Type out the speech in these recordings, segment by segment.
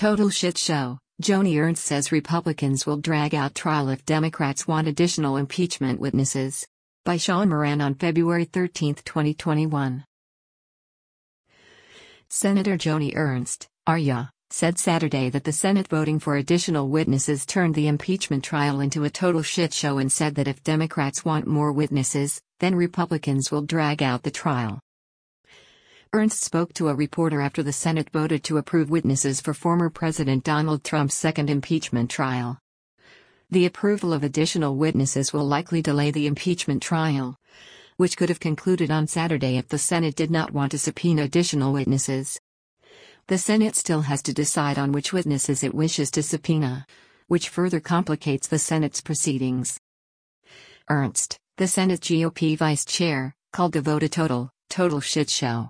Total shit show. Joni Ernst says Republicans will drag out trial if Democrats want additional impeachment witnesses. By Sean Moran on February 13, 2021. Senator Joni Ernst, RYA, said Saturday that the Senate voting for additional witnesses turned the impeachment trial into a total shit show and said that if Democrats want more witnesses, then Republicans will drag out the trial. Ernst spoke to a reporter after the Senate voted to approve witnesses for former President Donald Trump's second impeachment trial. The approval of additional witnesses will likely delay the impeachment trial, which could have concluded on Saturday if the Senate did not want to subpoena additional witnesses. The Senate still has to decide on which witnesses it wishes to subpoena, which further complicates the Senate's proceedings. Ernst, the Senate GOP vice chair, called the vote a total shit show.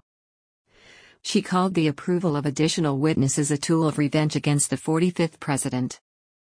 She called the approval of additional witnesses a tool of revenge against the 45th president.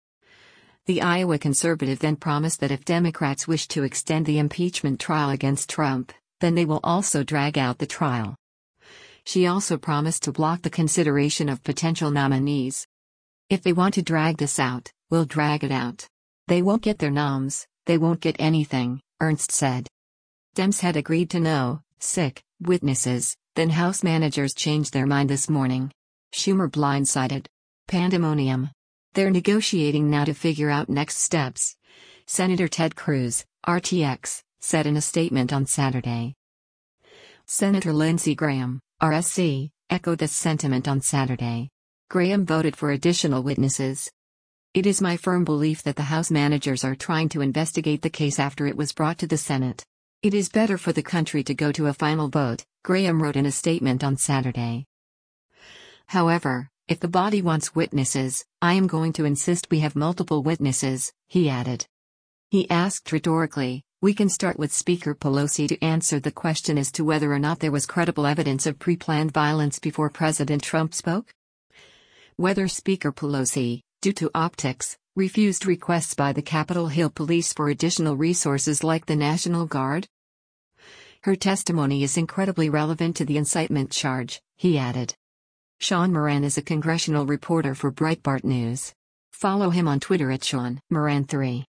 The Iowa conservative then promised that if Democrats wish to extend the impeachment trial against Trump, then they will also drag out the trial. She also promised to block the consideration of potential nominees. If they want to drag this out, we'll drag it out. They won't get their noms, they won't get anything, Ernst said. Dems had agreed to no witnesses, then House managers changed their mind this morning. Schumer blindsided. Pandemonium. They're negotiating now to figure out next steps, Senator Ted Cruz, RTX, said in a statement on Saturday. Senator Lindsey Graham, RSC, echoed this sentiment on Saturday. Graham voted for additional witnesses. It is my firm belief that the House managers are trying to investigate the case after it was brought to the Senate. It is better for the country to go to a final vote, Graham wrote in a statement on Saturday. However, if the body wants witnesses, I am going to insist we have multiple witnesses, he added. He asked rhetorically, we can start with Speaker Pelosi to answer the question as to whether or not there was credible evidence of pre-planned violence before President Trump spoke? Whether Speaker Pelosi, due to optics, refused requests by the Capitol Hill Police for additional resources like the National Guard? Her testimony is incredibly relevant to the incitement charge, he added. Sean Moran is a congressional reporter for Breitbart News. Follow him on Twitter at Sean Moran3.